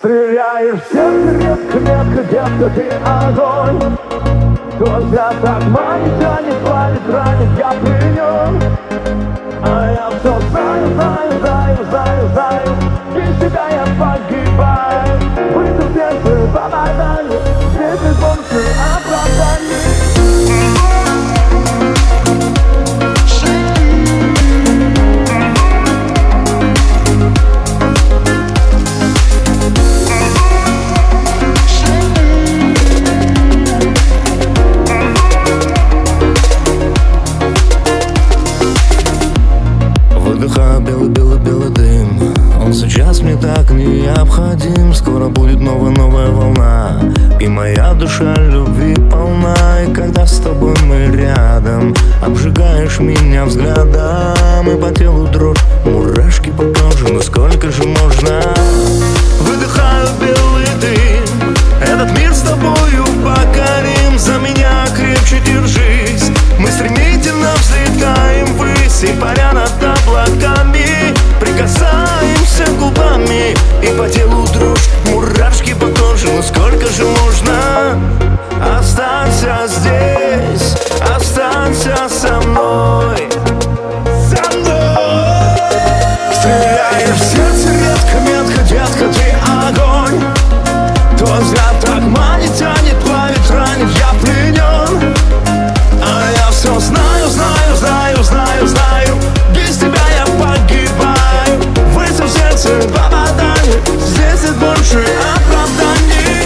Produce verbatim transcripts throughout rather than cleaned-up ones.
Стреляешь в сердце редко, метко, детка, ты огонь. Глаза так манит, тянет, палит, ранит, я при нем. А я все знаю, знаю, знаю, знаю, знаю. Без тебя я погибаю. Выстрел в сердце, попадание. Здесь без больше оправданий. Белый-белый-белый дым, он сейчас мне так необходим. Скоро будет новая-новая волна, и моя душа любви полна. И когда с тобой мы рядом, обжигаешь меня взглядом, и по телу дрожь, мурашки по коже, ну сколько же можно? Выдыхаю белый дым, этот мир с тобою покорим. За меня крепче держись, мы стремительно взлетаем ввысь, и паря над облаками прикасаемся губами, и по телу дрожь, мурашки по коже, ну сколько же можно? Останься здесь, останься со мной, со мной. Стреляешь в сердце редко, метко, детка, ты огонь. Твой взгляд так манит, тянет, плавит, ранит, я пленен. А я все знаю, знаю, знаю, знаю, знаю. Без тебя я погибаю. Выстрел в сердце, попадание. Здесь нет больше оправданий.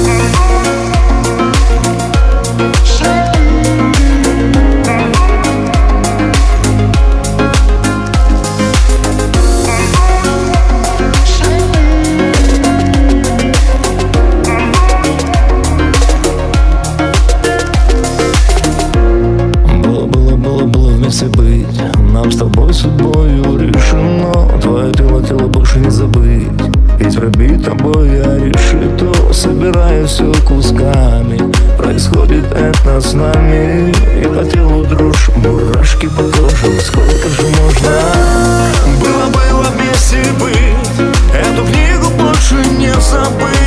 Быть. Нам с тобой судьбою решено, твое тело, тело больше не забыть. Ведь пробить тобой я решито, собираю все кусками. Происходит это с нами, и по телу дрожь, мурашки по коже, сколько же можно? Было-было вместе быть, эту книгу больше не забыть.